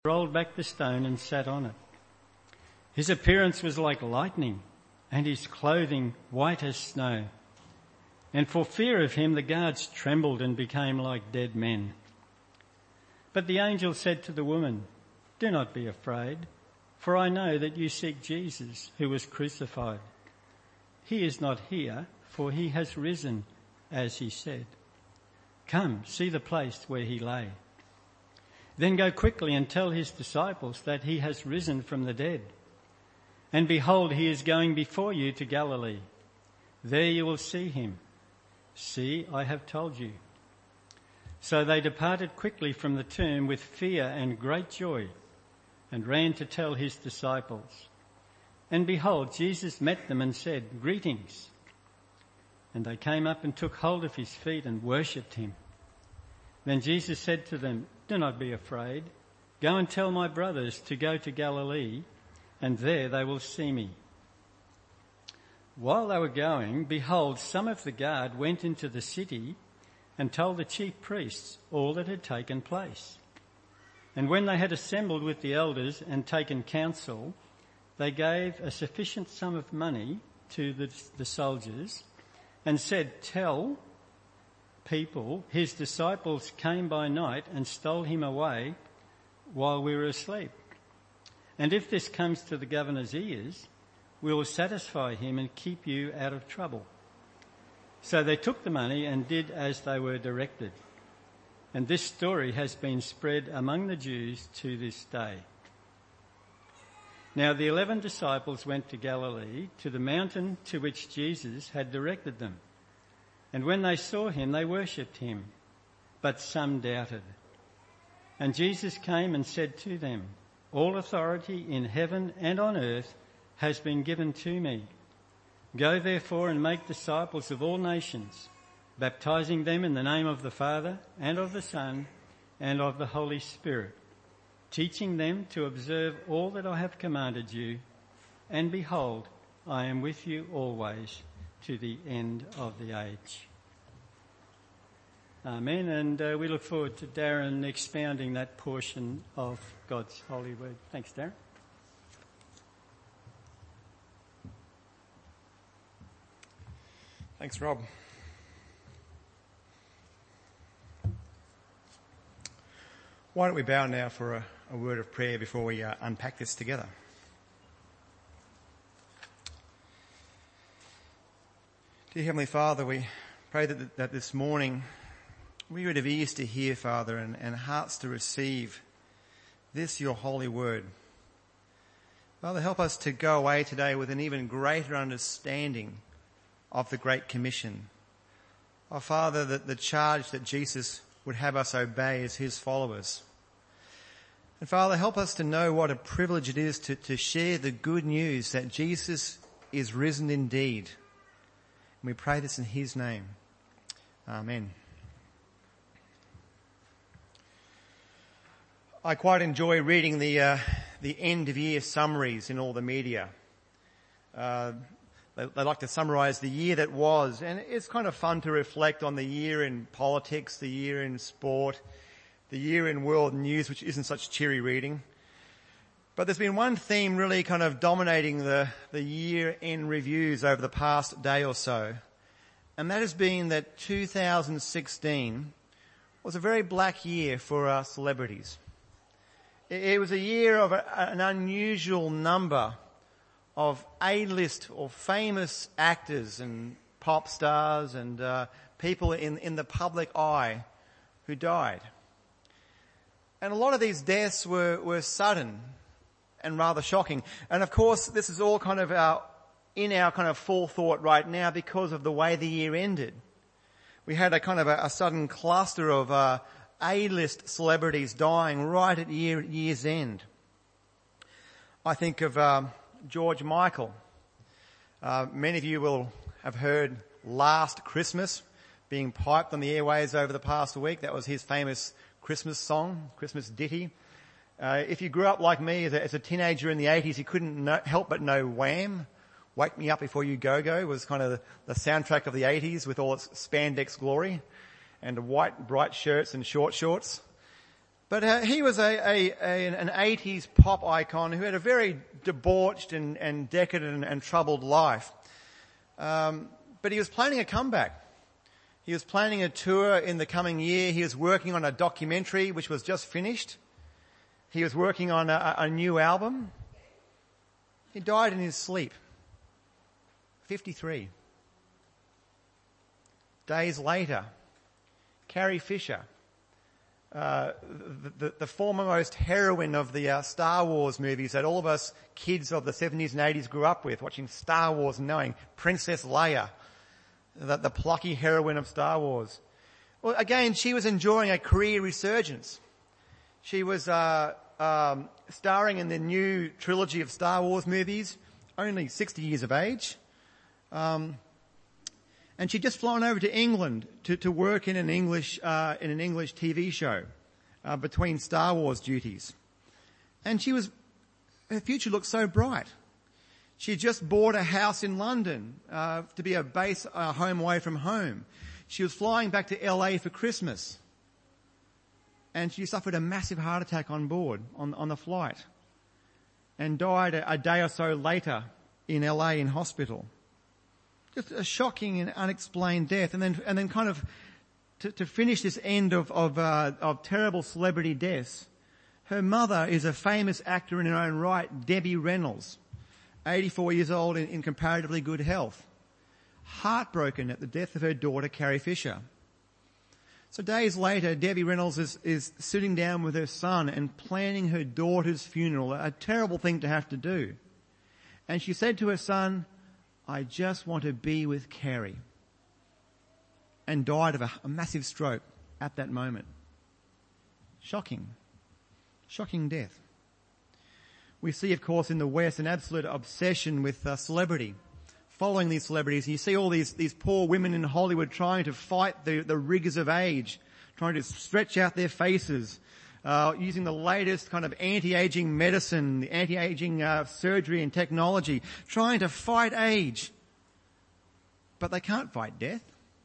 rolled back the stone and sat on it. His appearance was like lightning, and his clothing white as snow. And for fear of him, the guards trembled and became like dead men. But the angel said to the woman, "Do not be afraid, for I know that you seek Jesus, who was crucified. He is not here, for he has risen, as he said. Come, see the place where he lay. Then go quickly and tell his disciples that he has risen from the dead. And behold, he is going before you to Galilee. There you will see him. See, I have told you." So they departed quickly from the tomb with fear and great joy, and ran to tell his disciples. And behold, Jesus met them and said, "Greetings." And they came up and took hold of his feet and worshipped him. Then Jesus said to them, "Do not be afraid. Go and tell my brothers to go to Galilee, and there they will see me." While they were going, behold, some of the guard went into the city and told the chief priests all that had taken place. And when they had assembled with the elders and taken counsel, they gave a sufficient sum of money to the soldiers and said, "Tell people his disciples came by night and stole him away while we were asleep. And if this comes to the governor's ears, we will satisfy him and keep you out of trouble." So they took the money and did as they were directed. And this story has been spread among the Jews to this day. Now the 11 disciples went to Galilee, to the mountain to which Jesus had directed them. And when they saw him, they worshipped him, but some doubted. And Jesus came and said to them, "All authority in heaven and on earth has been given to me. Go therefore and make disciples of all nations, baptizing them in the name of the Father and of the Son and of the Holy Spirit, teaching them to observe all that I have commanded you. And behold, I am with you always to the end of the age." Amen. And we look forward to Darren expounding that portion of God's holy word. Thanks, Darren. Thanks, Rob. Why don't we bow now for a word of prayer before we unpack this together? Dear Heavenly Father, we pray that this morning we would have ears to hear, Father, and hearts to receive this, your holy word. Father, help us to go away today with an even greater understanding of the Great Commission. Oh, Father, the charge that Jesus would have us obey as his followers. And Father, help us to know what a privilege it is to share the good news that Jesus is risen indeed. And we pray this in his name. Amen. I quite enjoy reading the end of year summaries in all the media. They like to summarise the year that was, and it's kind of fun to reflect on the year in politics, the year in sport, the year in world news, which isn't such cheery reading. But there's been one theme really kind of dominating the year-end reviews over the past day or so, and that has been that 2016 was a very black year for celebrities. It was a year of an unusual number of A-list or famous actors and pop stars and people in the public eye who died. And a lot of these deaths were sudden and rather shocking. And of course, this is all kind of in our kind of forethought right now because of the way the year ended. We had a kind of a sudden cluster of A-list celebrities dying right at year's end. I think of George Michael. Many of you will have heard Last Christmas being piped on the airwaves over the past week. That was his famous Christmas song, Christmas ditty. If you grew up like me as a teenager in the 80s, you couldn't help but know Wham! Wake Me Up Before You Go was kind of the soundtrack of the 80s with all its spandex glory and white bright shirts and short shorts. But he was an 80s pop icon who had a very debauched and decadent and troubled life. But he was planning a comeback. He was planning a tour in the coming year. He was working on a documentary which was just finished. He was working on a new album. He died in his sleep. 53. Days later, Carrie Fisher, the foremost heroine of the Star Wars movies that all of us kids of the 70s and 80s grew up with, watching Star Wars and knowing Princess Leia, the plucky heroine of Star Wars. Well, again, she was enjoying a career resurgence. She was starring in the new trilogy of Star Wars movies, only 60 years of age. And she'd just flown over to England to work in an English TV show, between Star Wars duties. And her future looked so bright. She just bought a house in London, to be a base, home away from home. She was flying back to LA for Christmas. And she suffered a massive heart attack on board, on the flight. And died a day or so later in LA in hospital. Just a shocking and unexplained death. And then kind of to finish this end of terrible celebrity deaths, her mother is a famous actor in her own right, Debbie Reynolds, 84 years old in comparatively good health, heartbroken at the death of her daughter, Carrie Fisher. So days later, Debbie Reynolds is sitting down with her son and planning her daughter's funeral, a terrible thing to have to do. And she said to her son, "I just want to be with Carrie," and died of a massive stroke at that moment. Shocking death. We see, of course, in the West an absolute obsession with celebrity, following these celebrities. You see all these poor women in Hollywood trying to fight the rigors of age, trying to stretch out their faces, using the latest kind of anti-aging medicine, the anti-aging surgery and technology, trying to fight age. But they can't fight death.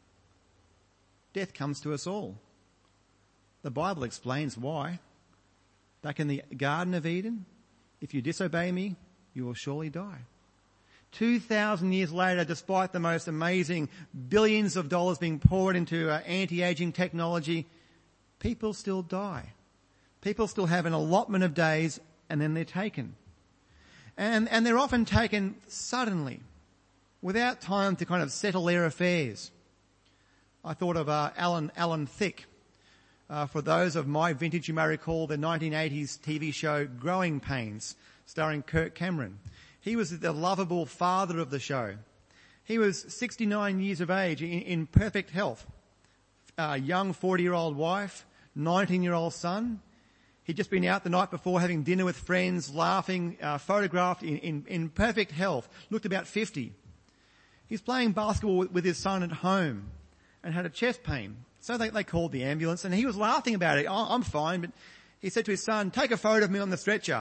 Death comes to us all. The Bible explains why. Back in the Garden of Eden, if you disobey me, you will surely die. 2,000 years later, despite the most amazing billions of dollars being poured into anti-aging technology, people still die. People still have an allotment of days and then they're taken. And they're often taken suddenly, without time to kind of settle their affairs. I thought of Alan Thicke. For those of my vintage, you may recall the 1980s TV show Growing Pains, starring Kirk Cameron. He was the lovable father of the show. He was 69 years of age in perfect health. A young 40-year-old wife, 19-year-old son. He'd just been out the night before having dinner with friends, laughing, photographed in perfect health, looked about 50. He's playing basketball with his son at home and had a chest pain. So they called the ambulance and he was laughing about it. "Oh, I'm fine." But he said to his son, "Take a photo of me on the stretcher."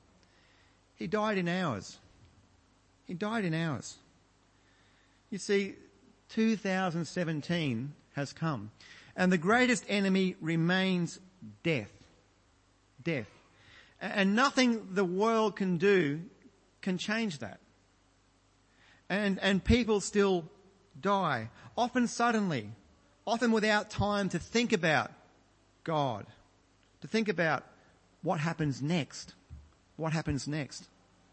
He died in hours. You see, 2017 has come and the greatest enemy remains death. Death. And nothing the world can do can change that. And people still die, often suddenly, often without time to think about God, to think about what happens next. What happens next?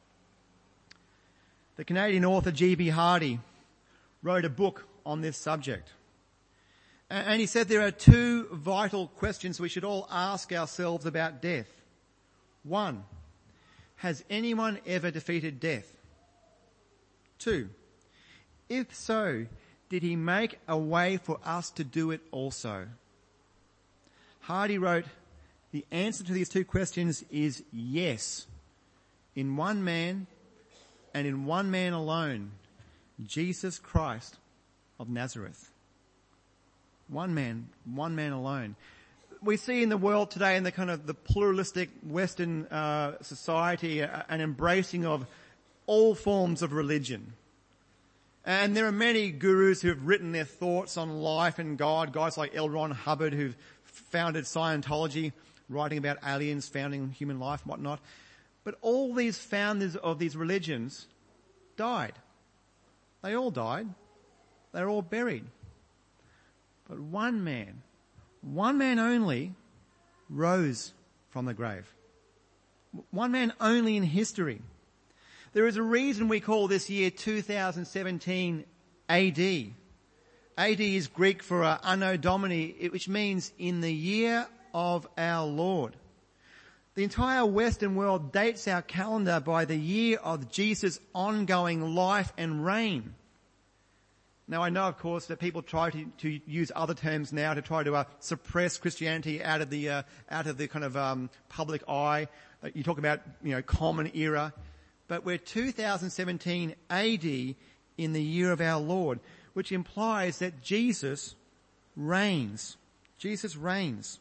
The Canadian author G.B. Hardy wrote a book on this subject. And he said there are two vital questions we should all ask ourselves about death. One, has anyone ever defeated death? Two, if so, did he make a way for us to do it also? Hardy wrote, the answer to these two questions is yes. In one man and in one man alone, Jesus Christ of Nazareth. One man alone. We see in the world today, in the kind of the pluralistic Western society, an embracing of all forms of religion. And there are many gurus who have written their thoughts on life and God, guys like L. Ron Hubbard who've founded Scientology. writing about aliens founding human life and whatnot. But all these founders of these religions died. They all died. They were all buried. But one man only, rose from the grave. One man only in history. There is a reason we call this year 2017 AD. AD is Greek for Anno Domini, which means in the year of our Lord. The entire Western world dates our calendar by the year of Jesus' ongoing life and reign. Now I know, of course, that people try to use other terms now to try to suppress Christianity out of the kind of public eye. You talk about, common era. But we're 2017 AD in the year of our Lord, which implies that Jesus reigns. Jesus reigns.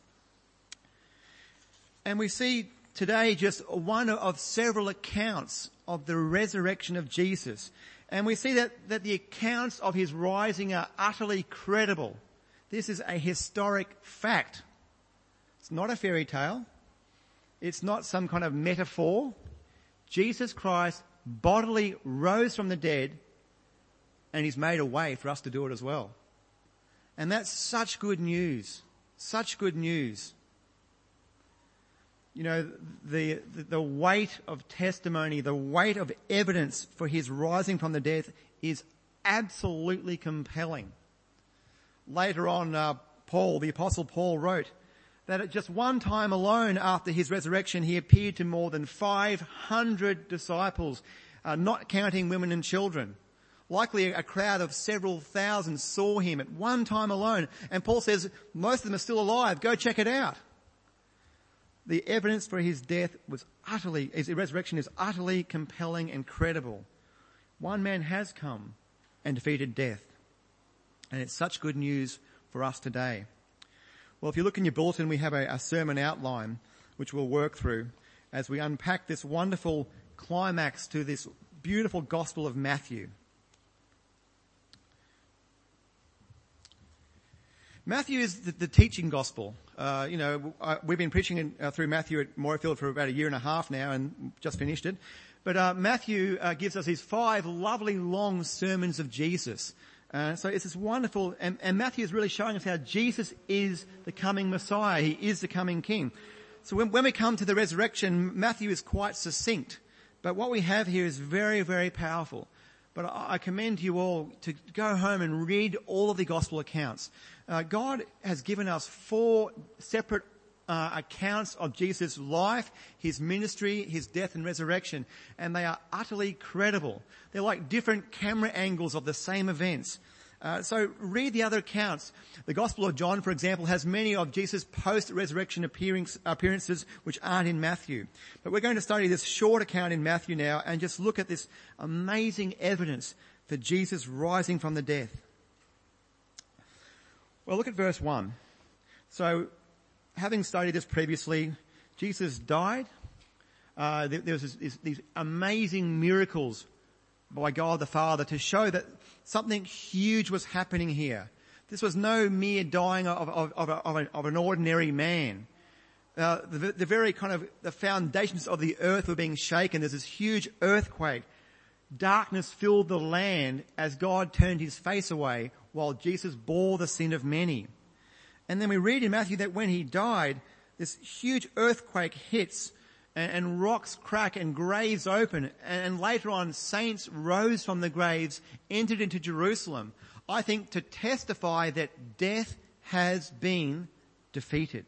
And we see today just one of several accounts of the resurrection of Jesus. And we see that the accounts of his rising are utterly credible. This is a historic fact. It's not a fairy tale. It's not some kind of metaphor. Jesus Christ bodily rose from the dead, and he's made a way for us to do it as well. And that's such good news. Such good news. The weight of testimony, the weight of evidence for his rising from the dead is absolutely compelling. Later on, the Apostle Paul wrote that at just one time alone after his resurrection, he appeared to more than 500 disciples, not counting women and children. Likely a crowd of several thousand saw him at one time alone. And Paul says, most of them are still alive. Go check it out. The evidence for his resurrection is utterly compelling and credible. One man has come and defeated death. And it's such good news for us today. Well, if you look in your bulletin, we have a sermon outline which we'll work through as we unpack this wonderful climax to this beautiful Gospel of Matthew. Matthew is the teaching gospel. We've been preaching through Matthew at Moorfield for about a year and a half now and just finished it. But Matthew gives us these 5 lovely long sermons of Jesus. So it's this wonderful, and Matthew is really showing us how Jesus is the coming Messiah. He is the coming King. So when we come to the resurrection, Matthew is quite succinct. But what we have here is very, very powerful. But I commend you all to go home and read all of the gospel accounts. God has given us 4 separate accounts of Jesus' life, his ministry, his death and resurrection, and they are utterly credible. They're like different camera angles of the same events. So read the other accounts. The Gospel of John, for example, has many of Jesus' post-resurrection appearances which aren't in Matthew. But we're going to study this short account in Matthew now and just look at this amazing evidence for Jesus rising from the dead. Well, look at verse 1. So, having studied this previously, Jesus died. There was these amazing miracles by God the Father to show that something huge was happening here. This was no mere dying of an ordinary man. The very kind of the foundations of the earth were being shaken. There's this huge earthquake. Darkness filled the land as God turned his face away while Jesus bore the sin of many. And then we read in Matthew that when he died, this huge earthquake hits and rocks crack and graves open. And later on, saints rose from the graves, entered into Jerusalem, I think to testify that death has been defeated.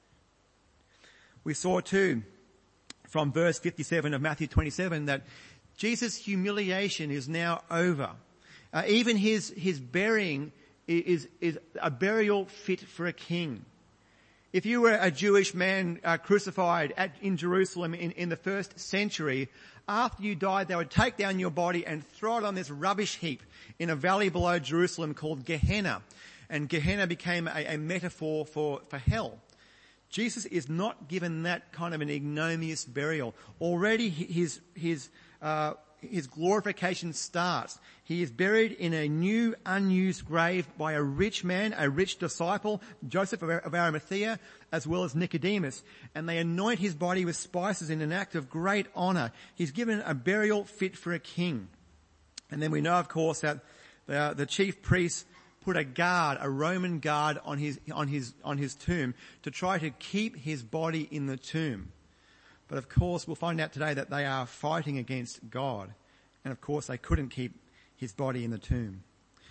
We saw too, from verse 57 of Matthew 27, that Jesus' humiliation is now over. Even his burying is a burial fit for a king. If you were a Jewish man crucified in Jerusalem in the first century, after you died, they would take down your body and throw it on this rubbish heap in a valley below Jerusalem called Gehenna. And Gehenna became a metaphor for hell. Jesus is not given that kind of an ignominious burial. Already his glorification starts. He is buried in a new, unused grave by a rich man, a rich disciple, Joseph of Arimathea, as well as Nicodemus, and they anoint his body with spices in an act of great honor. He's given a burial fit for a king. And then we know, of course, that the chief priests put a Roman guard on his tomb to try to keep his body in the tomb. But of course, we'll find out today that they are fighting against God. And of course, they couldn't keep his body in the tomb.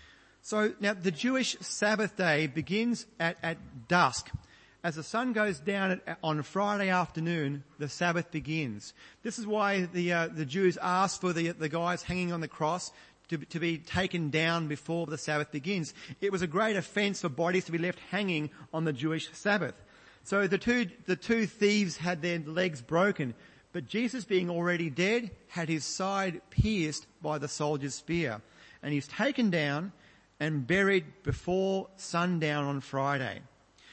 So now the Jewish Sabbath day begins at dusk. As the sun goes down on Friday afternoon, the Sabbath begins. This is why the Jews asked for the guys hanging on the cross to be taken down before the Sabbath begins. It was a great offence for bodies to be left hanging on the Jewish Sabbath. So the two thieves had their legs broken, but Jesus, being already dead, had his side pierced by the soldier's spear, and he's taken down and buried before sundown on Friday.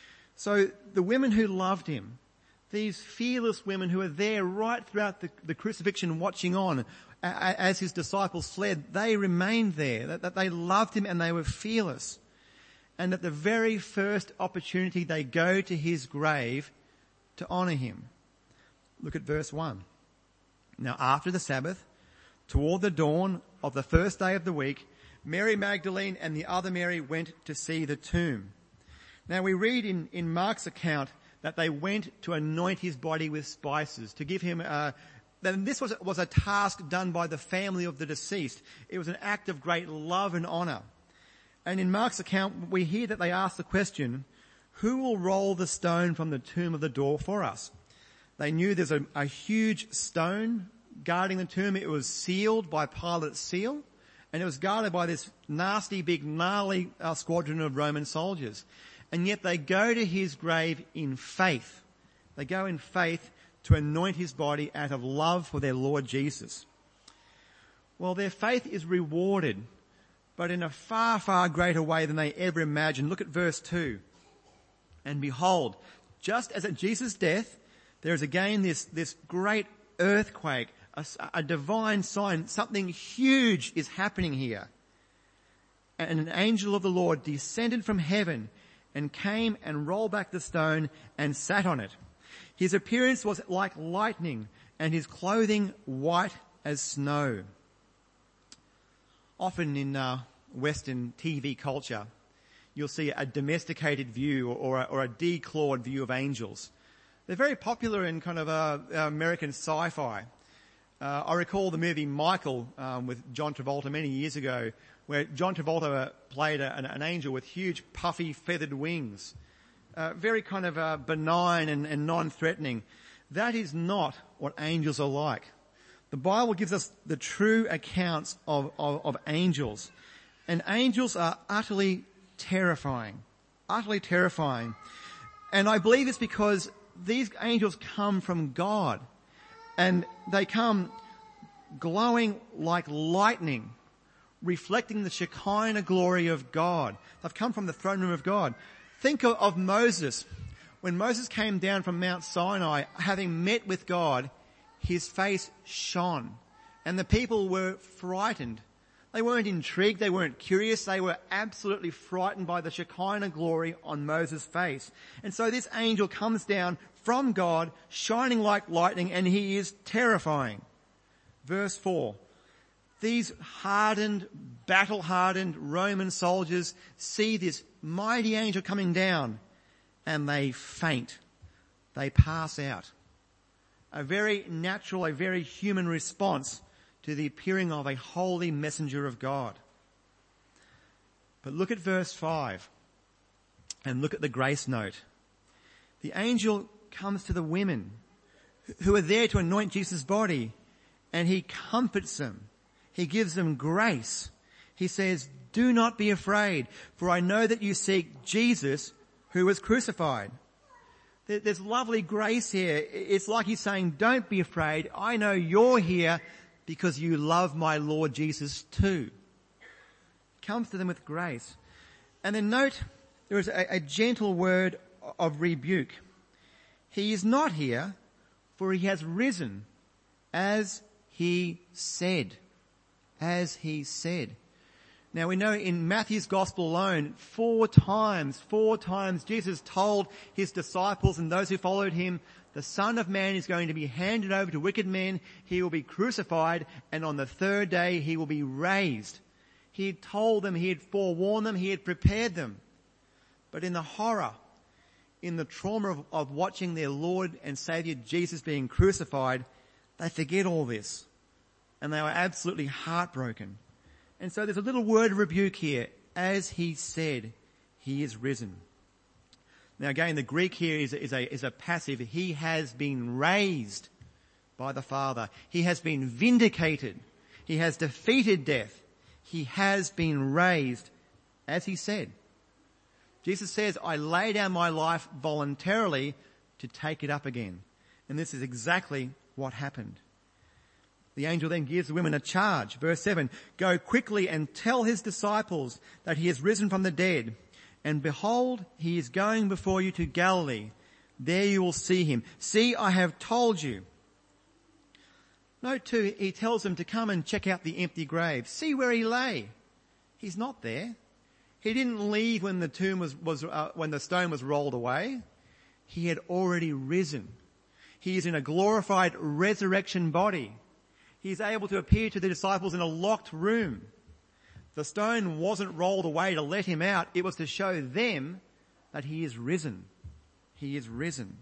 So the women who loved him, these fearless women who were there right throughout the crucifixion watching on as his disciples fled, they remained there, that they loved him and they were fearless. And at the very first opportunity they go to his grave to honour him. Look at verse 1. Now after the Sabbath, toward the dawn of the first day of the week, Mary Magdalene and the other Mary went to see the tomb. Now we read in Mark's account that they went to anoint his body with spices, to give him this was a task done by the family of the deceased. It was an act of great love and honour. And in Mark's account we hear that they asked the question, who will roll the stone from the tomb of the door for us? They knew there's a huge stone guarding the tomb. It was sealed by Pilate's seal, and it was guarded by this nasty, big, gnarly squadron of Roman soldiers. And yet they go to his grave in faith. They go in faith to anoint his body out of love for their Lord Jesus. Well, their faith is rewarded, but in a far, far greater way than they ever imagined. Look at verse 2. And behold, just as at Jesus' death, there is again this great earthquake, a divine sign. Something huge is happening here. And an angel of the Lord descended from heaven and came and rolled back the stone and sat on it. His appearance was like lightning and his clothing white as snow. Often in Western TV culture, you'll see a domesticated view or a declawed view of angels. They're very popular in kind of American sci-fi. I recall the movie Michael with John Travolta many years ago, where John Travolta played an angel with huge puffy feathered wings. Very kind of benign and non-threatening. That is not what angels are like. The Bible gives us the true accounts of angels. And angels are utterly terrifying. Utterly terrifying. And I believe it's because these angels come from God. And they come glowing like lightning, reflecting the Shekinah glory of God. They've come from the throne room of God. Think of Moses. When Moses came down from Mount Sinai, having met with God, his face shone. And the people were frightened. They weren't intrigued, they weren't curious, they were absolutely frightened by the Shekinah glory on Moses' face. And so this angel comes down from God, shining like lightning, and he is terrifying. Verse 4. These battle-hardened Roman soldiers see this mighty angel coming down, and they faint. They pass out. A very natural, a very human response to the appearing of a holy messenger of God. But look at verse 5 and look at the grace note. The angel comes to the women who are there to anoint Jesus' body, and he comforts them. He gives them grace. He says, do not be afraid, for I know that you seek Jesus who was crucified. There's lovely grace here. It's like he's saying, don't be afraid. I know you're here because you love my Lord Jesus too. He comes to them with grace. And then note, there is a gentle word of rebuke. He is not here, for he has risen, as he said. As he said. Now we know in Matthew's gospel alone, four times, Jesus told his disciples and those who followed him, the Son of Man is going to be handed over to wicked men, he will be crucified, and on the third day he will be raised. He had told them, he had forewarned them, he had prepared them. But in the horror, in the trauma of watching their Lord and Saviour Jesus being crucified, they forget all this. And they are absolutely heartbroken. And so there's a little word of rebuke here. As he said, he is risen. Now again, the Greek here is a passive. He has been raised by the Father. He has been vindicated. He has defeated death. He has been raised, as he said. Jesus says, I lay down my life voluntarily to take it up again. And this is exactly what happened. The angel then gives the women a charge. Verse 7, go quickly and tell his disciples that he has risen from the dead. And behold, he is going before you to Galilee. There you will see him. See, I have told you. Note too, he tells them to come and check out the empty grave. See where he lay. He's not there. He didn't leave when the tomb when the stone was rolled away. He had already risen. He is in a glorified resurrection body. He is able to appear to the disciples in a locked room. The stone wasn't rolled away to let him out. It was to show them that he is risen. He is risen.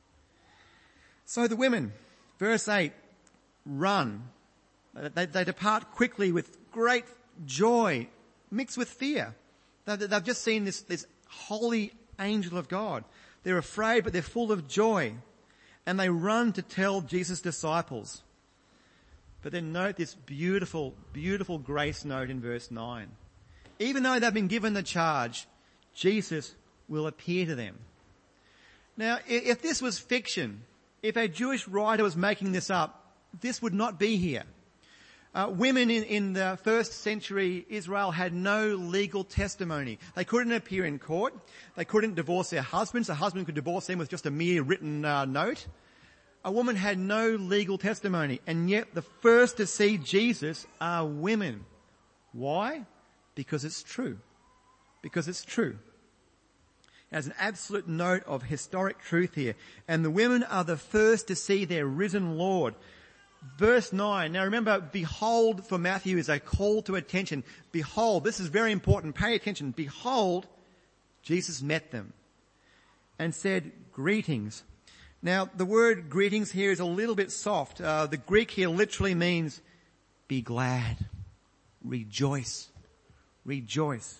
So the women, verse 8, run. They depart quickly with great joy, mixed with fear. They've just seen this holy angel of God. They're afraid, but they're full of joy. And they run to tell Jesus' disciples. But then note this beautiful, beautiful grace note in verse 9. Even though they've been given the charge, Jesus will appear to them. Now, if this was fiction, if a Jewish writer was making this up, this would not be here. Women in the first century Israel had no legal testimony. They couldn't appear in court. They couldn't divorce their husbands. A husband could divorce them with just a mere written note. A woman had no legal testimony, and yet the first to see Jesus are women. Why? Because it's true. Because it's true. There's an absolute note of historic truth here. And the women are the first to see their risen Lord. Verse 9. Now remember, behold for Matthew is a call to attention. Behold, this is very important. Pay attention. Behold, Jesus met them and said, greetings. Now, the word greetings here is a little bit soft. The Greek here literally means be glad, rejoice, rejoice.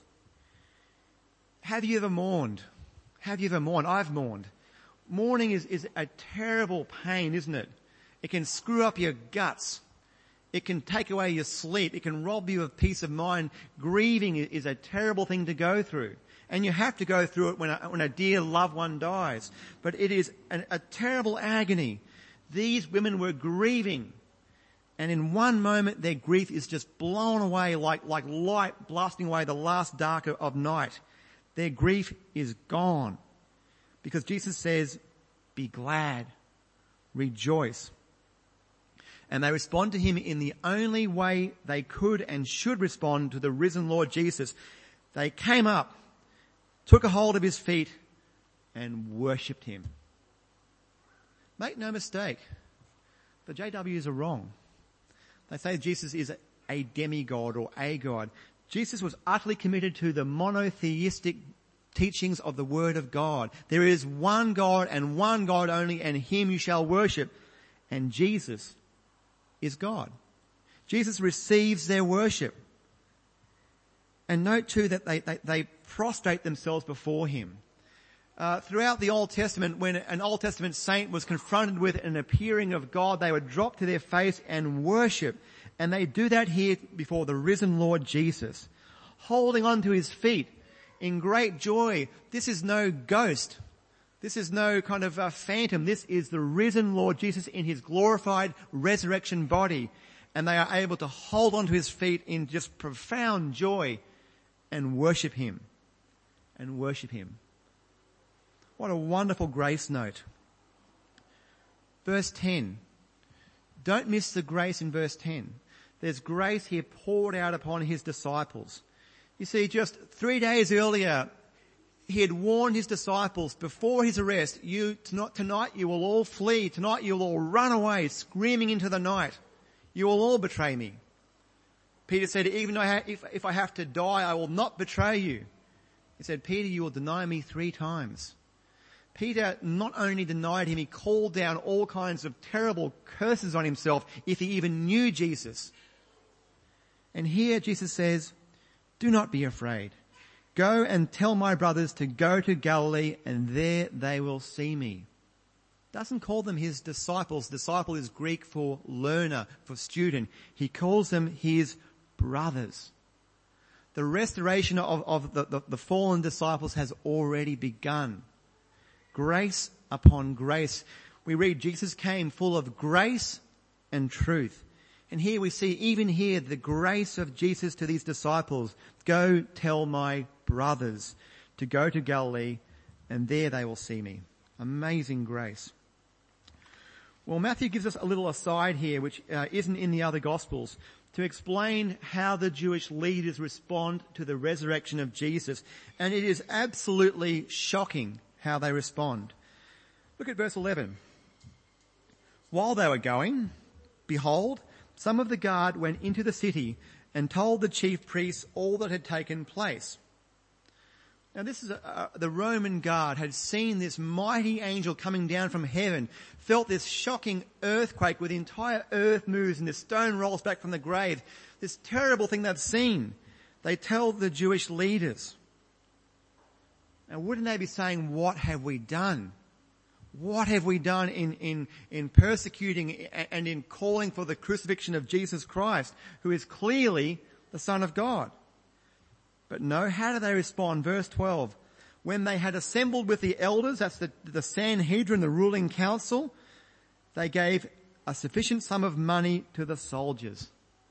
Have you ever mourned? Have you ever mourned? I've mourned. Mourning is a terrible pain, isn't it? It can screw up your guts. It can take away your sleep. It can rob you of peace of mind. Grieving is a terrible thing to go through. And you have to go through it when a dear loved one dies. But it is a terrible agony. These women were grieving. And in one moment their grief is just blown away like light blasting away the last dark of night. Their grief is gone. Because Jesus says, be glad, rejoice. And they respond to him in the only way they could and should respond to the risen Lord Jesus. They came up, took a hold of his feet, and worshipped him. Make no mistake, the JWs are wrong. They say Jesus is a demigod or a god. Jesus was utterly committed to the monotheistic teachings of the Word of God. There is one God and one God only, and him you shall worship. And Jesus is God. Jesus receives their worship. And note too that they prostrate themselves before him. Throughout the Old Testament, when an Old Testament saint was confronted with an appearing of God, they would drop to their face and worship. And they do that here before the risen Lord Jesus, holding on to his feet in great joy. This is no ghost. This is no kind of phantom. This is the risen Lord Jesus in his glorified resurrection body. And they are able to hold on to his feet in just profound joy and worship him. And worship him. What a wonderful grace note. Verse 10. Don't miss the grace in verse 10. There's grace here poured out upon his disciples. You see, just 3 days earlier, he had warned his disciples before his arrest, tonight you will all flee, tonight you will all run away, screaming into the night. You will all betray me. Peter said, even if I have to die, I will not betray you. He said, Peter, you will deny me 3 times. Peter not only denied him, he called down all kinds of terrible curses on himself if he even knew Jesus. And here Jesus says, do not be afraid. Go and tell my brothers to go to Galilee, and there they will see me. Doesn't call them his disciples. Disciple is Greek for learner, for student. He calls them his brothers. The restoration of the fallen disciples has already begun. Grace upon grace. We read Jesus came full of grace and truth. And here we see, even here, the grace of Jesus to these disciples. Go tell my brothers to go to Galilee, and there they will see me. Amazing grace. Well, Matthew gives us a little aside here, which isn't in the other Gospels, to explain how the Jewish leaders respond to the resurrection of Jesus. And it is absolutely shocking how they respond. Look at verse 11. While they were going, behold, some of the guard went into the city and told the chief priests all that had taken place. Now this is the Roman guard had seen this mighty angel coming down from heaven, felt this shocking earthquake where the entire earth moves and this stone rolls back from the grave. This terrible thing they've seen. They tell the Jewish leaders. Now wouldn't they be saying, what have we done? What have we done in persecuting and in calling for the crucifixion of Jesus Christ, who is clearly the Son of God? But no, how do they respond? Verse 12. When they had assembled with the elders, that's the Sanhedrin, the ruling council, they gave a sufficient sum of money to the soldiers.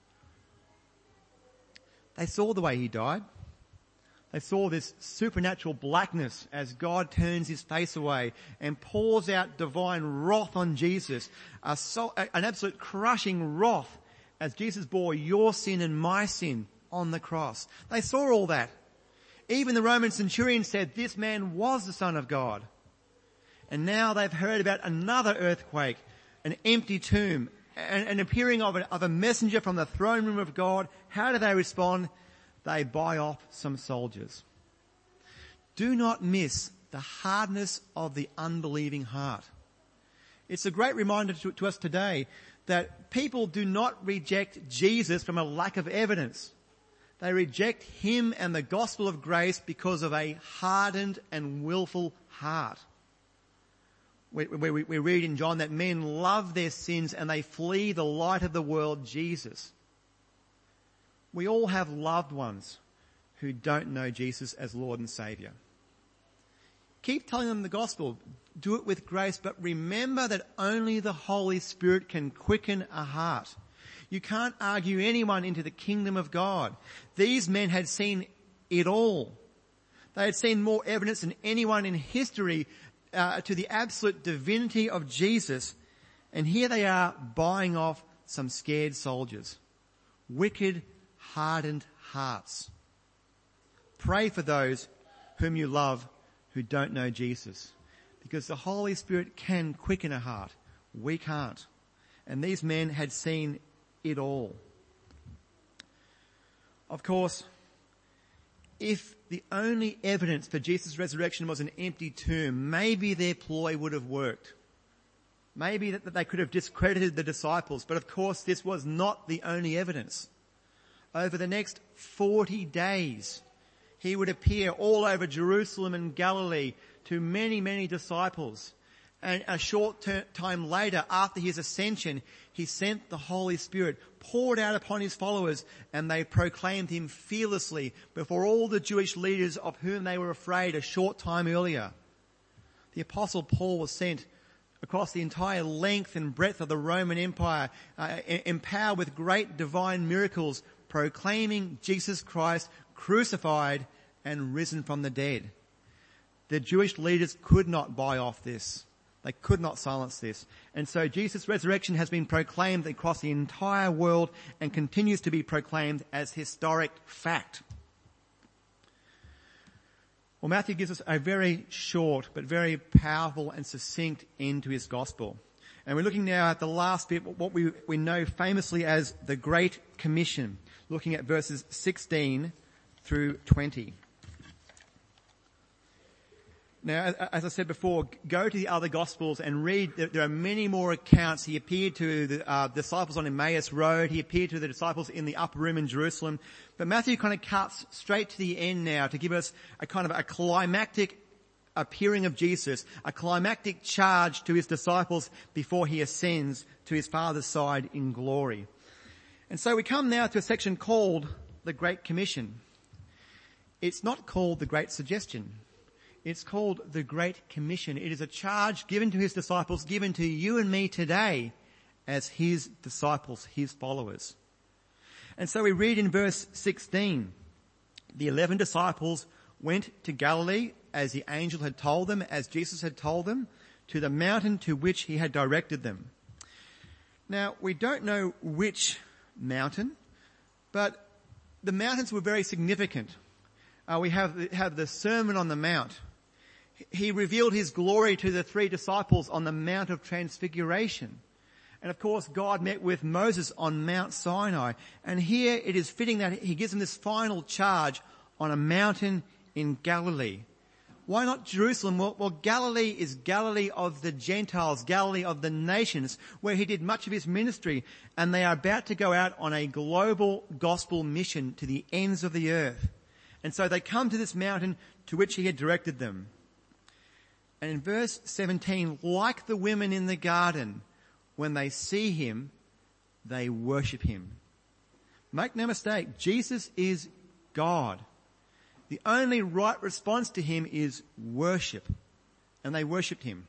They saw the way he died. They saw this supernatural blackness as God turns his face away and pours out divine wrath on Jesus, an absolute crushing wrath as Jesus bore your sin and my sin on the cross. They saw all that. Even the Roman centurion said this man was the Son of God. And now they've heard about another earthquake, an empty tomb, an appearing of a messenger from the throne room of God. How do they respond? They buy off some soldiers. Do not miss the hardness of the unbelieving heart. It's a great reminder to us today that people do not reject Jesus from a lack of evidence. They reject him and the gospel of grace because of a hardened and willful heart. We read in John that men love their sins and they flee the light of the world, Jesus. We all have loved ones who don't know Jesus as Lord and Saviour. Keep telling them the gospel. Do it with grace, but remember that only the Holy Spirit can quicken a heart. You can't argue anyone into the kingdom of God. These men had seen it all. They had seen more evidence than anyone in history to the absolute divinity of Jesus. And here they are buying off some scared soldiers. Wicked, hardened hearts. Pray for those whom you love who don't know Jesus, because the Holy Spirit can quicken a heart. We can't. And these men had seen it all. Of course, if the only evidence for Jesus' resurrection was an empty tomb, maybe their ploy would have worked. Maybe that they could have discredited the disciples, but of course this was not the only evidence. Over the next 40 days, he would appear all over Jerusalem and Galilee to many, many disciples. And a short time later, after his ascension, he sent the Holy Spirit, poured out upon his followers, and they proclaimed him fearlessly before all the Jewish leaders of whom they were afraid a short time earlier. The Apostle Paul was sent across the entire length and breadth of the Roman Empire, empowered with great divine miracles, proclaiming Jesus Christ crucified and risen from the dead. The Jewish leaders could not buy off this. They could not silence this. And so Jesus' resurrection has been proclaimed across the entire world and continues to be proclaimed as historic fact. Well, Matthew gives us a very short but very powerful and succinct end to his gospel. And we're looking now at the last bit, what we know famously as the Great Commission, looking at verses 16 through 20. Now, as I said before, go to the other Gospels and read. There are many more accounts. He appeared to the disciples on Emmaus Road. He appeared to the disciples in the upper room in Jerusalem. But Matthew kind of cuts straight to the end now to give us a kind of a climactic appearing of Jesus, a climactic charge to his disciples before he ascends to his Father's side in glory. And so we come now to a section called the Great Commission. It's not called the Great Suggestion. It's called the Great Commission. It is a charge given to his disciples, given to you and me today as his disciples, his followers. And so we read in verse 16, the 11 disciples went to Galilee as the angel had told them, as Jesus had told them, to the mountain to which he had directed them. Now, we don't know which mountain, but the mountains were very significant. We have the Sermon on the Mount. He revealed his glory to the 3 disciples on the Mount of Transfiguration. And of course, God met with Moses on Mount Sinai. And here it is fitting that he gives them this final charge on a mountain in Galilee. Why not Jerusalem? Well, Galilee is Galilee of the Gentiles, Galilee of the nations, where he did much of his ministry. And they are about to go out on a global gospel mission to the ends of the earth. And so they come to this mountain to which he had directed them. And in verse 17, like the women in the garden, when they see him, they worship him. Make no mistake, Jesus is God. The only right response to him is worship. And they worshipped him.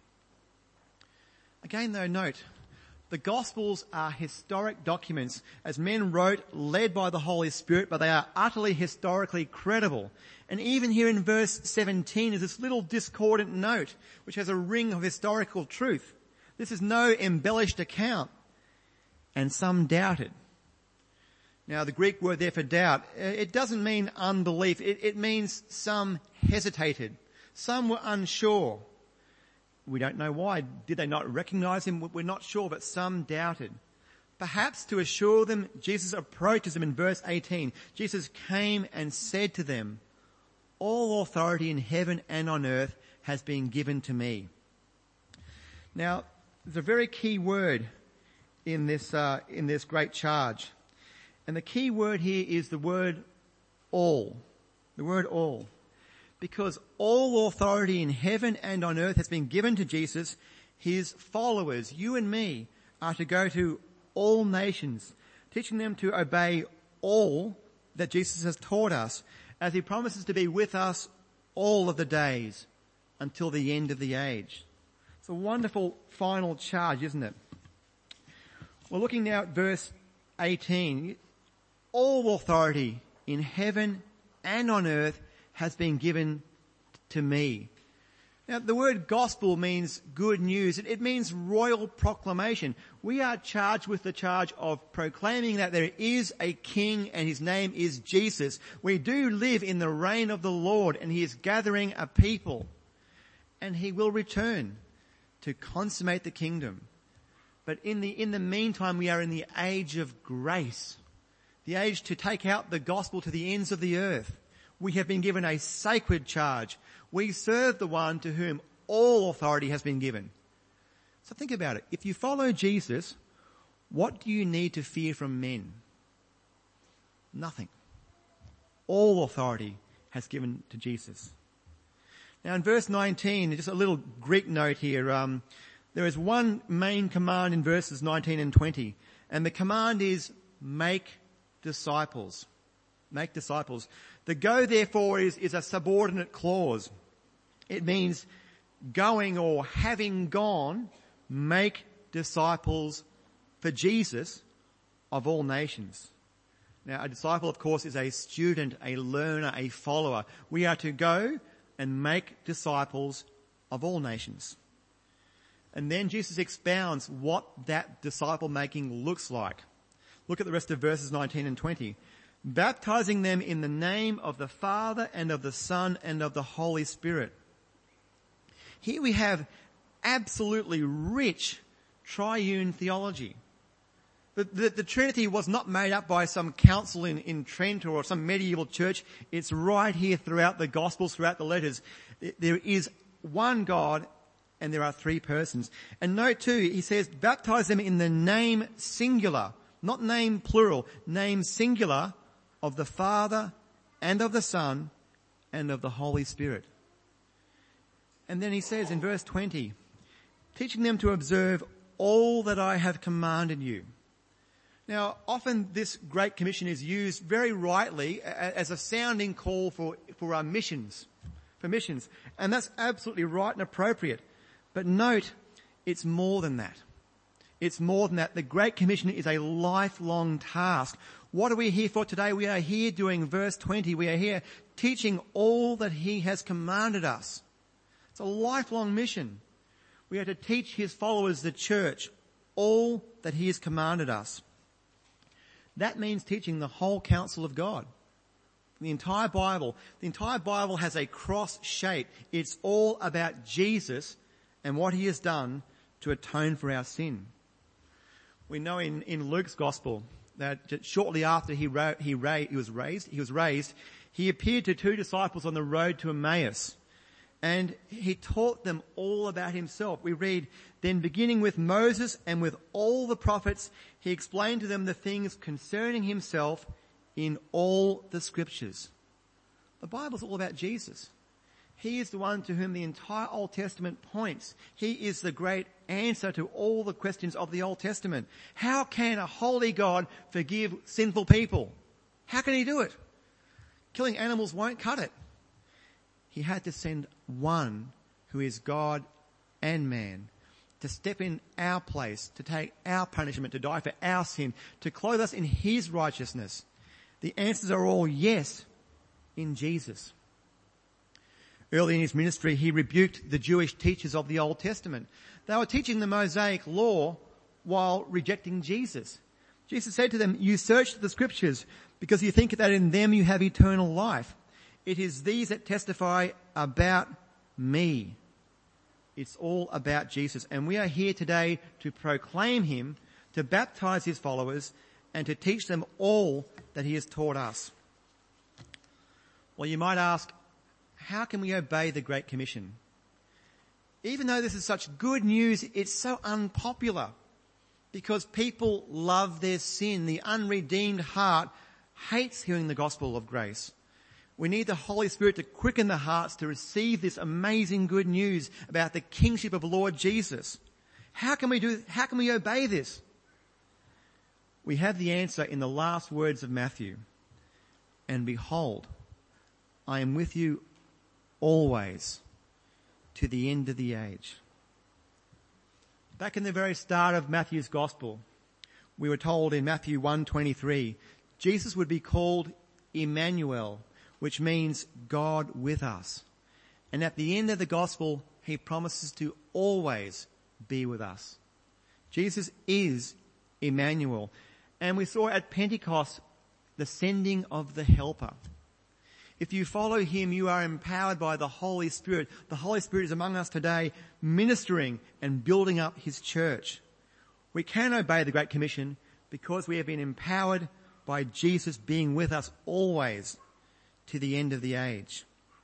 Again, though, note, the Gospels are historic documents as men wrote, led by the Holy Spirit, but they are utterly historically credible. And even here in verse 17 is this little discordant note, which has a ring of historical truth. This is no embellished account. And some doubted. Now, the Greek word there for doubt, it doesn't mean unbelief. It means some hesitated. Some were unsure. We don't know why. Did they not recognize him? We're not sure, but some doubted. Perhaps to assure them, Jesus approaches them in verse 18. Jesus came and said to them, all authority in heaven and on earth has been given to me. Now, there's a very key word in this great charge. And the key word here is the word all. The word all. Because all authority in heaven and on earth has been given to Jesus, his followers, you and me, are to go to all nations, teaching them to obey all that Jesus has taught us, as he promises to be with us all of the days until the end of the age. It's a wonderful final charge, isn't it? We're looking now at verse 18. All authority in heaven and on earth has been given to me. Now, the word gospel means good news. It means royal proclamation. We are charged with the charge of proclaiming that there is a king and his name is Jesus. We do live in the reign of the Lord and he is gathering a people. And he will return to consummate the kingdom. But in the meantime, we are in the age of grace. The age to take out the gospel to the ends of the earth. We have been given a sacred charge. We serve the one to whom all authority has been given. So think about it. If you follow Jesus, what do you need to fear from men? Nothing. All authority has given to Jesus. Now in verse 19, just a little Greek note here. There is one main command in verses 19 and 20. And the command is make disciples. Make disciples. The go therefore is a subordinate clause. It means going or having gone, make disciples for Jesus of all nations. Now a disciple of course is a student, a learner, a follower. We are to go and make disciples of all nations. And then Jesus expounds what that disciple making looks like. Look at the rest of verses 19 and 20. baptizing them in the name of the Father and of the Son and of the Holy Spirit. Here we have absolutely rich triune theology. The Trinity was not made up by some council in Trent or some medieval church. It's right here throughout the Gospels, throughout the letters. There is one God and there are three persons. And note too, he says, baptize them in the name singular, not name plural, name singular of the Father and of the Son and of the Holy Spirit. And then he says in verse 20, teaching them to observe all that I have commanded you. Now, often this Great Commission is used very rightly as a sounding call for our missions, for missions. And that's absolutely right and appropriate. But note, it's more than that. It's more than that. The Great Commission is a lifelong task. What are we here for today? We are here doing verse 20. We are here teaching all that he has commanded us. It's a lifelong mission. We are to teach his followers, the church, all that he has commanded us. That means teaching the whole counsel of God. The entire Bible. The entire Bible has a cross shape. It's all about Jesus and what he has done to atone for our sin. We know in Luke's Gospel that shortly after he was raised, he appeared to two disciples on the road to Emmaus. And he taught them all about himself. We read, then beginning with Moses and with all the prophets, he explained to them the things concerning himself in all the scriptures. The Bible's all about Jesus. He is the one to whom the entire Old Testament points. He is the great answer to all the questions of the Old Testament. How can a holy God forgive sinful people? How can he do it? Killing animals won't cut it. He had to send one who is God and man to step in our place, to take our punishment, to die for our sin, to clothe us in his righteousness. The answers are all yes in Jesus. Early in his ministry, he rebuked the Jewish teachers of the Old Testament. They were teaching the Mosaic law while rejecting Jesus. Jesus said to them, you search the scriptures because you think that in them you have eternal life. It is these that testify about me. It's all about Jesus. And we are here today to proclaim him, to baptize his followers, and to teach them all that he has taught us. Well, you might ask, how can we obey the Great Commission? Even though this is such good news, it's so unpopular because people love their sin. The unredeemed heart hates hearing the gospel of grace. We need the Holy Spirit to quicken the hearts to receive this amazing good news about the kingship of Lord Jesus. How can we obey this? We have the answer in the last words of Matthew. And behold, I am with you always to the end of the age. Back in the very start of Matthew's gospel, we were told in Matthew 1:23, Jesus would be called Emmanuel, which means God with us. And at the end of the gospel, he promises to always be with us. Jesus is Emmanuel. And we saw at Pentecost the sending of the Helper. If you follow him, you are empowered by the Holy Spirit. The Holy Spirit is among us today, ministering and building up his church. We can obey the Great Commission because we have been empowered by Jesus being with us always to the end of the age.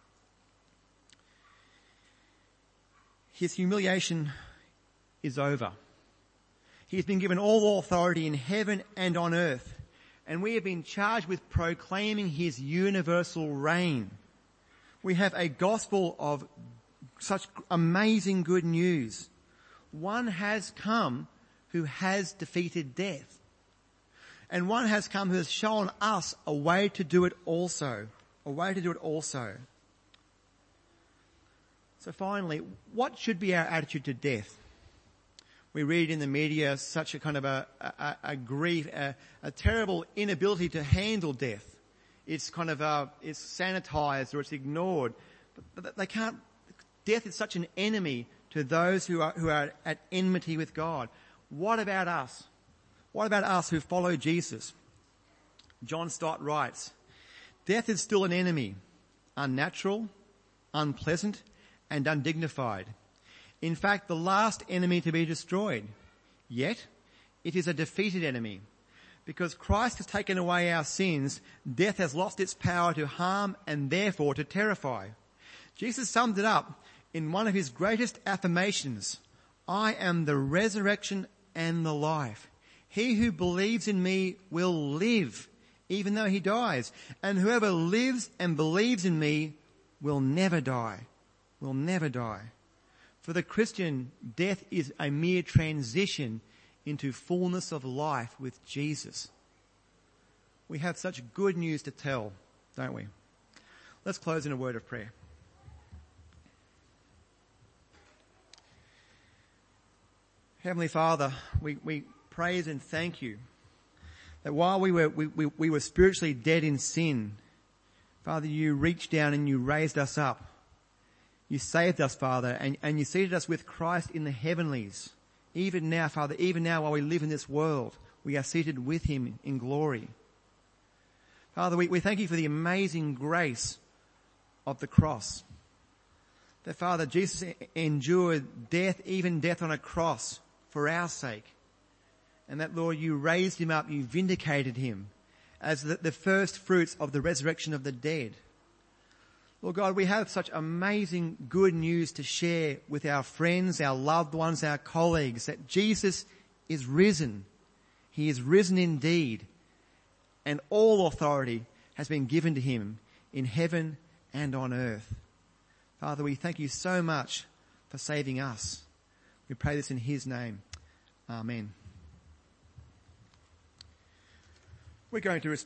His humiliation is over. He has been given all authority in heaven and on earth. And we have been charged with proclaiming his universal reign. We have a gospel of such amazing good news. One has come who has defeated death. And one has come who has shown us a way to do it also. A way to do it also. So finally, what should be our attitude to death? We read in the media such a kind of a grief, a terrible inability to handle death. It's kind of it's sanitized or it's ignored. But they can't. Death is such an enemy to those who are at enmity with God. What about us? What about us who follow Jesus? John Stott writes, "Death is still an enemy, unnatural, unpleasant, and undignified. In fact, the last enemy to be destroyed. Yet, it is a defeated enemy. Because Christ has taken away our sins, death has lost its power to harm and therefore to terrify." Jesus summed it up in one of his greatest affirmations: "I am the resurrection and the life. He who believes in me will live, even though he dies. And whoever lives and believes in me will never die." Will never die. For the Christian, death is a mere transition into fullness of life with Jesus. We have such good news to tell, don't we? Let's close in a word of prayer. Heavenly Father, we praise and thank you that while we were spiritually dead in sin, Father, you reached down and you raised us up. You saved us, Father, and you seated us with Christ in the heavenlies. Even now, Father, even now while we live in this world, we are seated with him in glory. Father, we thank you for the amazing grace of the cross. That, Father, Jesus endured death, even death on a cross, for our sake. And that, Lord, you raised him up, you vindicated him as the first fruits of the resurrection of the dead. Lord God, we have such amazing good news to share with our friends, our loved ones, our colleagues, that Jesus is risen. He is risen indeed. And all authority has been given to him in heaven and on earth. Father, we thank you so much for saving us. We pray this in his name. Amen. We're going to